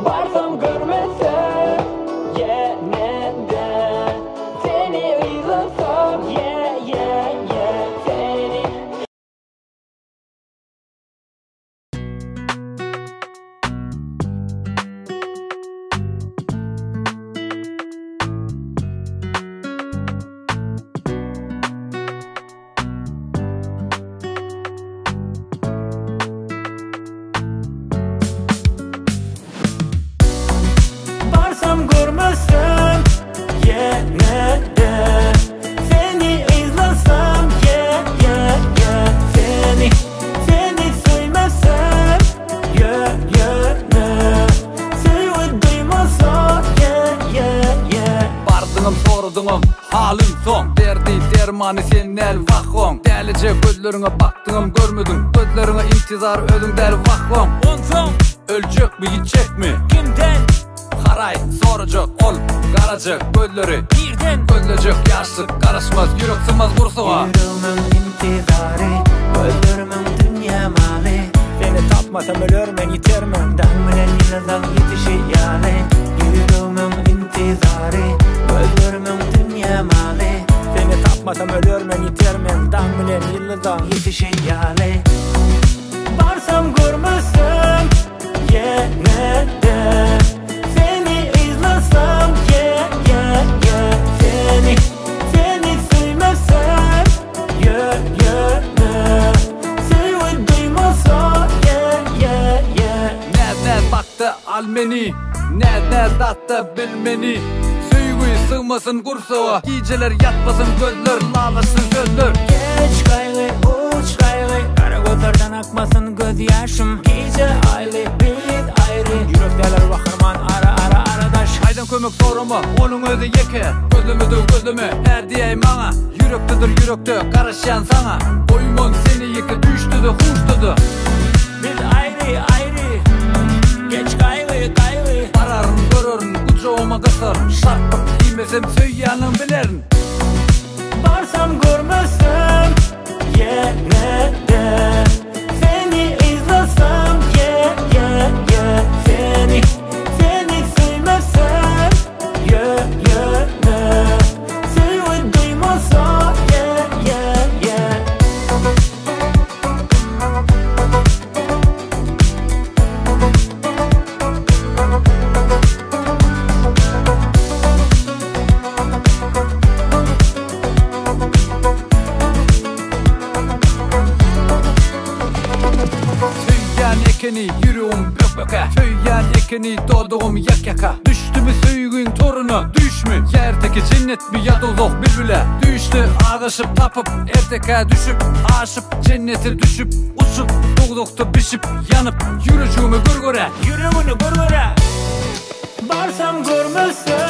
Varsam görmesem yine de seni izlesem seni. Varsam görmesem yine de seni izlesem seni. Seni sevmesem ne sevgi duymasa Bardığım sorduğum halin son Derdi dermanı sen el vakon Delice gözlerine baktığım görmedin Gözlerine intizar ödün del vakon Onson ölecek mi gidecek mi? Kimden? Karay soracak ol Karacak gözleri birden Gözlecek yaşlık karışmaz yürek sığmaz kursuğa Yüreğimin intizarı gözlerimin dünya mali. Seni tapmasam ölürmen yitermen dağ bilen yıldan yetişiyali. Yüreğimin intizarı gözlerimin dünya mali. Seni tapmasam ölürmen yitermen dağ bilen yıldan yetişiyali. Varsam görmesem yine de seni izlesem seni. Seni sevmesem ne sevgi duymasa Ne baktı almeni Ne dattı bilmeni Söygüyü sığmasın kursuğa Geceler yatmasın gözler Lağlasın sözler Geç kaygı uç kaygı kara gözlerden akmasın göz yaşım. Gece aile biz ayrı yürekler bakırman ara aradaş. Haydan kömek sorma onun özü yeke Gözlümüdür gözlüme her diyeyim ana Yürektedir yürekte karışan sana Boyumun seni yıkı düştüdü huştudu Biz ayrı geç kaygı Bararın görürün kucağıma kısar Şartlık giymesem söyleyenin bilerin varsam görmesem yine de seni izlesem seni. Seni sevmesem ne sevgi duymasa Söyleyen ekeni yüreğim böke Söyleyen ekeni doğduğum yaka Düştü mü söygün torunu düş mü Yerdeki cennet mi ya dozok bülbüle Düştü ağışıp tapıp erteke düşüp Aşıp cennete düşüp uçup Doğdukta bişip yanıp Yürücüğümü gürgüre yüreğini görmere. Varsam görmesem